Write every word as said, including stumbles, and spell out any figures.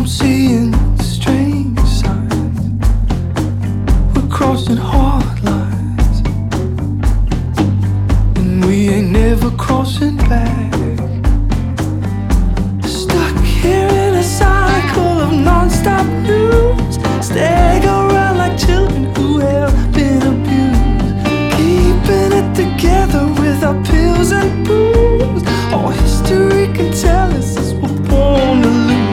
I'm seeing strange signs. We're crossing hard lines, and we ain't never crossing back.